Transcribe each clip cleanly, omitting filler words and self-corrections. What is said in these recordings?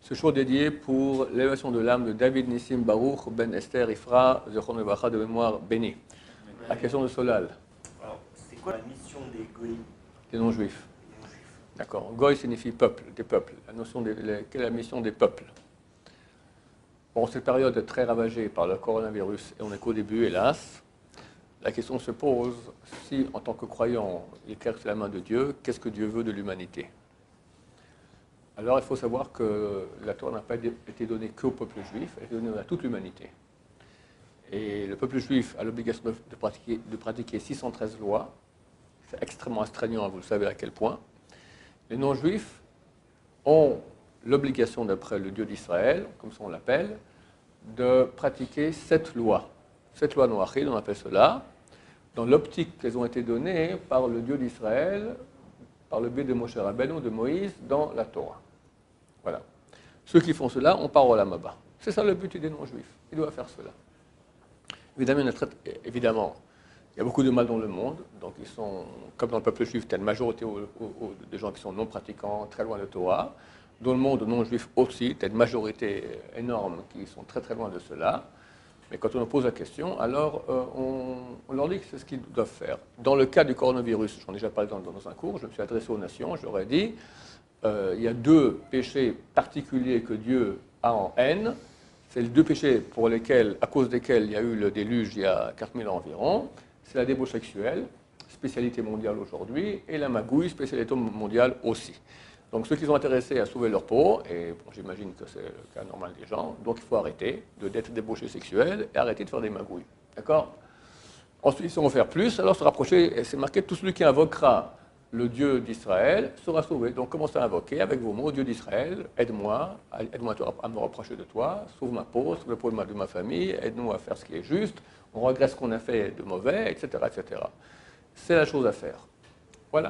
Ce jour dédié pour l'élévation de l'âme de David Nissim Baruch Ben Esther Ifra Zechron Levacha de mémoire bénie. La question de Solal. Alors, c'est quoi la mission des goïs? Des non-juifs. D'accord. Goy signifie peuple, des peuples. Quelle est la mission des peuples? Bon, cette période est très ravagée par le coronavirus et on est qu'au début, hélas. La question se pose, si en tant que croyant, il éclaire la main de Dieu, qu'est-ce que Dieu veut de l'humanité? Alors il faut savoir que la Torah n'a pas été donnée qu'au peuple juif, elle est donnée à toute l'humanité. Et le peuple juif a l'obligation de pratiquer 613 lois. C'est extrêmement astreignant, vous le savez à quel point. Les non-juifs ont l'obligation, d'après le Dieu d'Israël, comme ça on l'appelle, de pratiquer 7 lois. 7 lois noachid, on appelle cela, dans l'optique qu'elles ont été données par le Dieu d'Israël, par le biais de Moshe Rabbeinu, de Moïse, dans la Torah. Voilà. Ceux qui font cela, on part au Lamaba. C'est ça le but des non-juifs. Ils doivent faire cela. Évidemment, il y a beaucoup de mal dans le monde, donc ils sont, comme dans le peuple juif, il y a une majorité de gens qui sont non pratiquants, très loin de Torah. Dans le monde non juif aussi, il y a une majorité énorme qui sont très très loin de cela. Mais quand on leur pose la question, alors on leur dit que c'est ce qu'ils doivent faire. Dans le cas du coronavirus, j'en ai déjà parlé dans un cours, je me suis adressé aux nations, je leur ai dit, il y a 2 péchés particuliers que Dieu a en haine. C'est les 2 péchés à cause desquels il y a eu le déluge il y a 4000 ans environ. C'est la débauche sexuelle, spécialité mondiale aujourd'hui, et la magouille, spécialité mondiale aussi. Donc ceux qui sont intéressés à sauver leur peau, et bon, j'imagine que c'est le cas normal des gens, donc il faut arrêter d'être débauché sexuel et arrêter de faire des magouilles. D'accord? Ensuite, si on veut faire plus, alors se rapprocher, et c'est marqué, tout celui qui invoquera le Dieu d'Israël sera sauvé. Donc commencez à invoquer avec vos mots, Dieu d'Israël, aide-moi à me rapprocher de toi, sauve ma peau, sauve la peau de ma famille, aide-nous à faire ce qui est juste, on regrette ce qu'on a fait de mauvais, etc. etc. C'est la chose à faire. Voilà.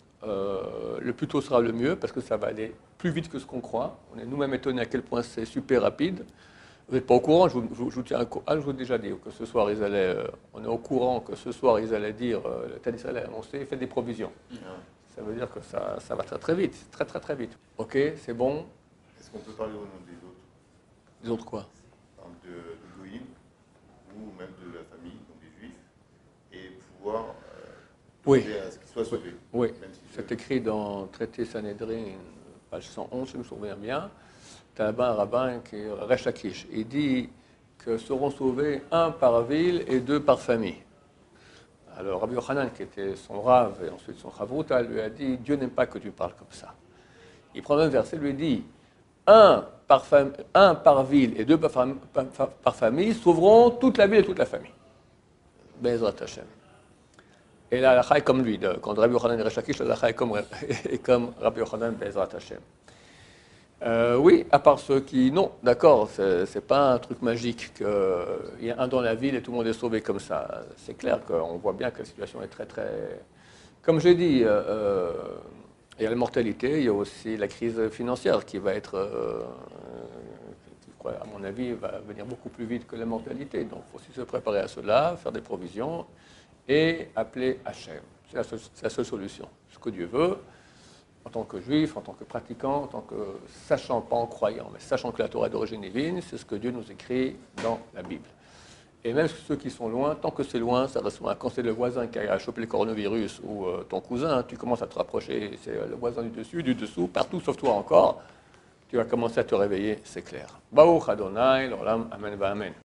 Le plus tôt sera le mieux, parce que ça va aller plus vite que ce qu'on croit. On est nous-mêmes étonnés à quel point c'est super rapide. Vous n'êtes pas au courant, je vous tiens je vous ai déjà dit que ce soir, on est au courant que ce soir, ils allaient dire, l'État d'Israël a annoncé, faites des provisions. Ça veut dire que ça va très très vite, très très très vite. Ok, c'est bon. Est-ce qu'on peut parler au nom des autres? Des autres quoi? De Goïm, ou même de la famille, donc des Juifs, et pouvoir demander à ce qu'ils soient sauvés. Oui, c'est écrit dans Traité Sanhédrin, page 111, je me souviens bien. Tu as là-bas un rabbin qui est Resh Lakish. Il dit que seront sauvés 1 par ville et 2 par famille. Alors Rabbi Yochanan, qui était son rave et ensuite son chavruta, lui a dit, Dieu n'aime pas que tu parles comme ça. Il prend un verset, lui dit, 1 par ville et 2 par famille sauveront toute la ville et toute la famille. Be'ezrat Hashem. Et là, la est comme lui. Quand Rabbi Yochanan est Resh Lakish, la est comme Rabbi Yochanan Be'ezrat Hashem. Oui, à part ceux qui... Non, d'accord, c'est pas un truc magique qu'il y a un dans la ville et tout le monde est sauvé comme ça. C'est clair qu'on voit bien que la situation est très, très... Comme j'ai dit, il y a la mortalité, il y a aussi la crise financière qui va être, à mon avis, va venir beaucoup plus vite que la mortalité. Donc il faut aussi se préparer à cela, faire des provisions et appeler Hachem. C'est la seule solution. Ce que Dieu veut, en tant que juif, en tant que pratiquant, en tant que sachant, pas en croyant, mais sachant que la Torah est d'origine divine, c'est ce que Dieu nous écrit dans la Bible. Et même ceux qui sont loin, tant que c'est loin, ça reste loin. Quand c'est le voisin qui a chopé le coronavirus ou ton cousin, tu commences à te rapprocher, c'est le voisin du dessus, du dessous, partout sauf toi encore, tu vas commencer à te réveiller, c'est clair. Baruch Adonai, l'olam, amen, va amen.